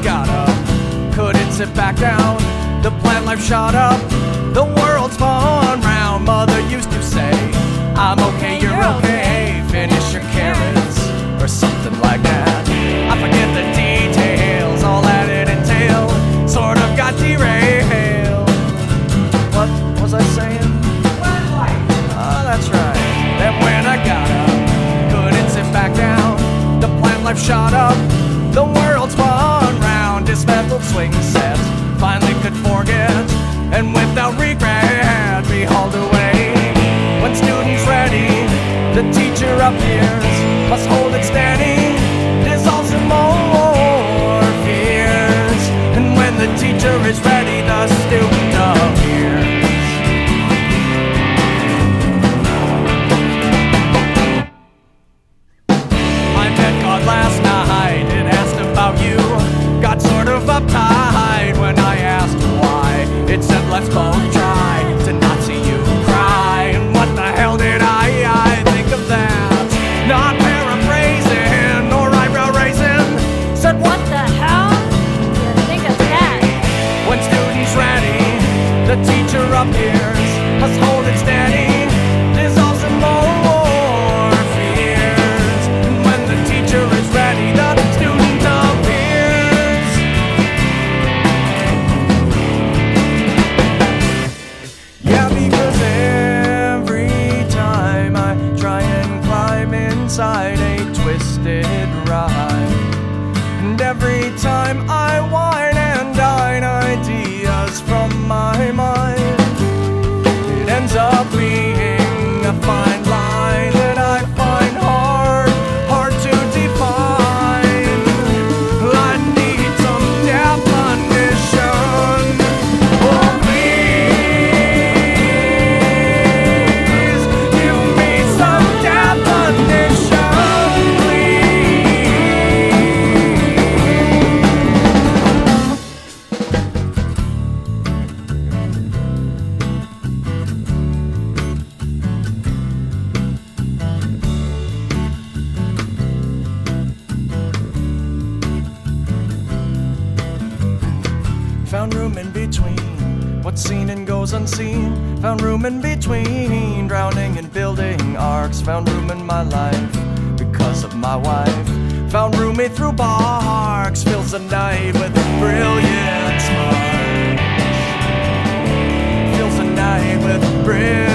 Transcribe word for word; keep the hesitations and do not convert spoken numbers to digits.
got up, couldn't sit back down. The plant life shot up, the world spun round. Mother used to say, I'm okay, you're okay, finish your carrots, or something like that. I forget the details, all that it entailed, sort of got derailed. What was I saying? Oh, that's right. Then when I got up, couldn't sit back down. The plant life shot up, the world spun round. Dismantled swing set, finally could forget, and without regret be hauled away. When students ready, the teacher appears, must hold it steady, dissolves in more fears. And when the teacher is ready, the student appears. I met God last night and asked about you. Got sort of uptight when I asked why. It said let's both try to not see you cry. And what the hell did I, I think of that? Not paraphrasing nor eyebrow raising. Said what What the hell? You think of that? when students ready, the teacher appears, must hold it steady, dissolves in more fears. And when the teacher is ready, the student appears. Yeah, because every time I try and climb inside a twisted ride, and every time I whine and dine ideas from my mind, it ends up being a fine line that I find hard, hard to define. I need some definition. Oh, please, give me some definition, found room in between what's seen and goes unseen. Found room in between drowning and building arcs. Found room in my life because of my wife. Found roommate through barks. Fills the night with brilliant sparks. Fills the night with brilliant